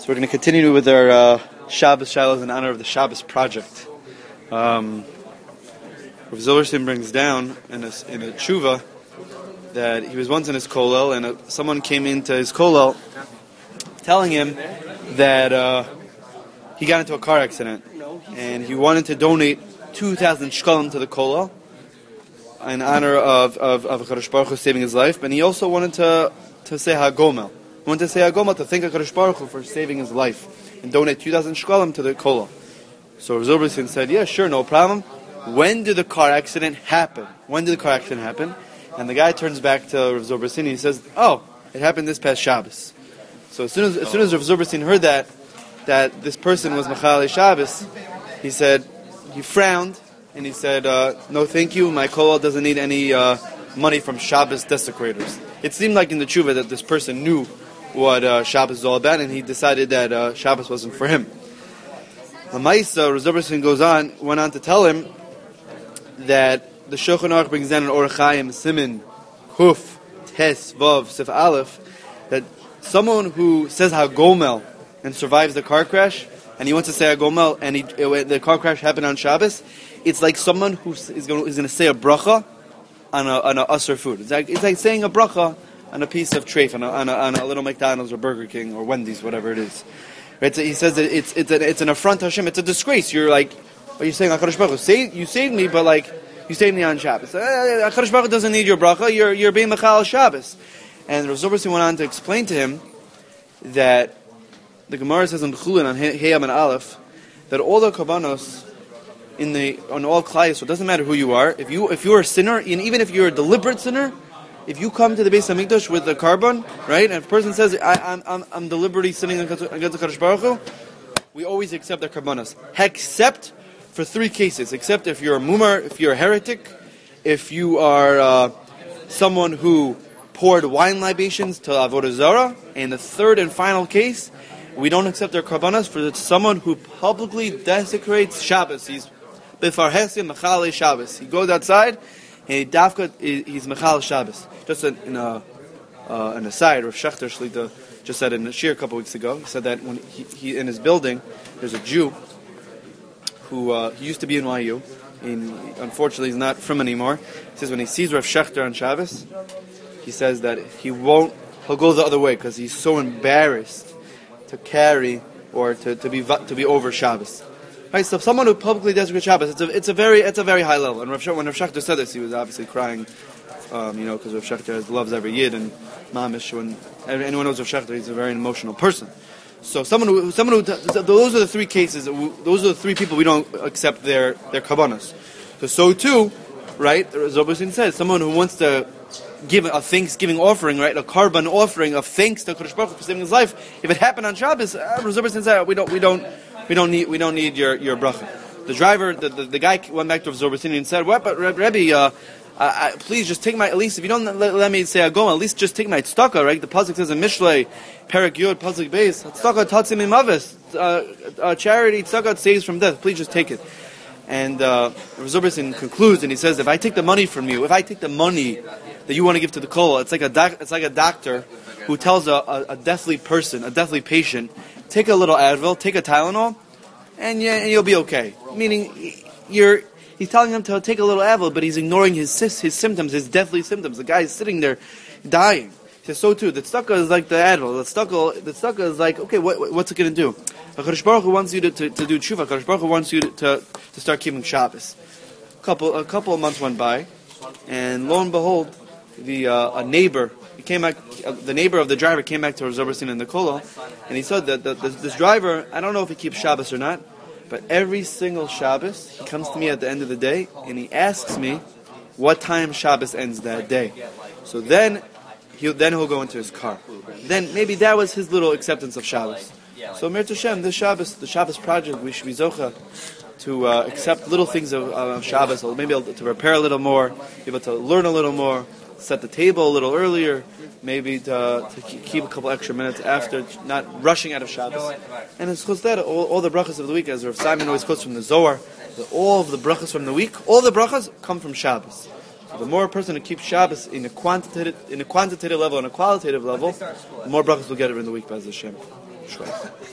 So we're going to continue with our Shabbos Shilohs in honor of the Shabbos Project. Rav Zilberstein brings down in a tshuva that he was once in his kollel, and someone came into his kollel telling him that he got into a car accident, and he wanted to donate 2,000 shkalim to the kollel in honor of HaKadosh Baruch Hu saving his life, but he also wanted to say Hagomel. He wanted to say Hagomel to thank HaKadosh Baruch Hu for saving his life and donate 2,000 shkalim to the kollel. So Rav Zilberstein said, yeah, sure, no problem. When did the car accident happen? And the guy turns back to Rav Zilberstein and he says, oh, it happened this past Shabbos. So as soon as Rav Zilberstein heard that this person was Mechalei Shabbos, he frowned and he said, no thank you, my kollel doesn't need any money from Shabbos desecrators. It seemed like in the tshuva that this person knew what Shabbos is all about, and he decided that Shabbos wasn't for him. The Maisa, Rav Zilberstein went on to tell him that the Shulchan Aruch brings down in Orach Chaim, Siman, Kuf, Tes, Vav, Sif Aleph, that someone who says Hagomel and survives the car crash, and he wants to say Hagomel, and the car crash happened on Shabbos, it's like someone who is going to say a bracha on a usher food. It's like saying a bracha on a piece of treif, on a little McDonald's or Burger King or Wendy's, whatever it is. Right? So he says that it's an affront to Hashem. It's a disgrace. You're like, are you saying HaKadosh Baruch Hu, you saved me, but like you saved me on Shabbos. HaKadosh Baruch Hu doesn't need your bracha. You're being Mechal Shabbos. And Rav Zilberstein went on to explain to him that the Gemara says in Chulin on Heyam and Aleph that all the Kabbanos on all Klai, so it doesn't matter who you are. If you're a sinner, and even if you're a deliberate sinner, if you come to the Beis Hamikdash with a carbon, right, and if a person says, I'm deliberately sinning against the Kadosh Baruch Hu, we always accept their karbanos. Except for three cases. Except if you're a mumar, if you're a heretic, if you are someone who poured wine libations to Avodah Zarah, and the third and final case, we don't accept their karbanos for someone who publicly desecrates Shabbos. He's Befarhesim Mechalei Shabbos. He goes outside, and he's Mechal Shabbos. Just an aside, Rav Shechter Shlita just said in the Shir a couple weeks ago, he said that when he in his building, there's a Jew who he used to be in YU, and unfortunately he's not from anymore. He says when he sees Rav Shechter on Shabbos, he says that he'll go the other way because he's so embarrassed to carry or to be over Shabbos. Right, so someone who publicly desecrates Shabbos, it's a very high level. And when Rav Shechter said this, he was obviously crying, because Rav Shechter loves every Yid and Mamish. When anyone knows Rav Shechter, he's a very emotional person. So those are the three cases. Those are the three people we don't accept their kabbanos. So too, right? Zilberstein says someone who wants to give a thanksgiving offering, right, a carbon offering of thanks to Kadosh Baruch Hu for saving his life. If it happened on Shabbos, Zilberstein said we don't need your bracha. The driver, the guy went back to Rav Zilberstein and said, "What? But Rebbe, please just take my. At least if you don't let me say Agoma, at least just take my tzedakah." Right? The pasuk says in Mishlei, Perek Yud, pasuk Beis, tzedakah tatzim imavis. Charity tzedakah saves from death. Please just take it. And Rav Zilberstein concludes and he says, if I take the money from you, if I take the money that you want to give to the kollel, it's like a doctor who tells a deathly person, a deathly patient, take a little Advil, take a Tylenol, and you'll be okay. Meaning, he's telling him to take a little Advil, but he's ignoring his symptoms, his deathly symptoms. The guy is sitting there dying. He says, so too, the tzedakah is like the Advil. The tzedakah is like, okay, what's it going to do? HaKadosh Baruch Hu wants you to do tshuva. HaKadosh Baruch Hu wants you to start keeping Shabbos. A couple of months went by, and lo and behold, a neighbor, the neighbor of the driver came back to Rav Zilberstein in the kollel, and he said that this driver, I don't know if he keeps Shabbos or not, but every single Shabbos, he comes to me at the end of the day, and he asks me what time Shabbos ends that day. So then he'll go into his car. Then maybe that was his little acceptance of Shabbos. So Mir Tashem, the Shabbos project, we should be zocha to accept little things of Shabbos, or maybe to prepare a little more, be able to learn a little more, set the table a little earlier, maybe to keep a couple extra minutes after, not rushing out of Shabbos. And it's because that all the brachas of the week, as Rav Simon always quotes from the Zohar, all of the brachas from the week, all the brachas come from Shabbos. So the more a person keeps Shabbos in a quantitative level and a qualitative level, the more brachas will get in the week, B'ez Hashem.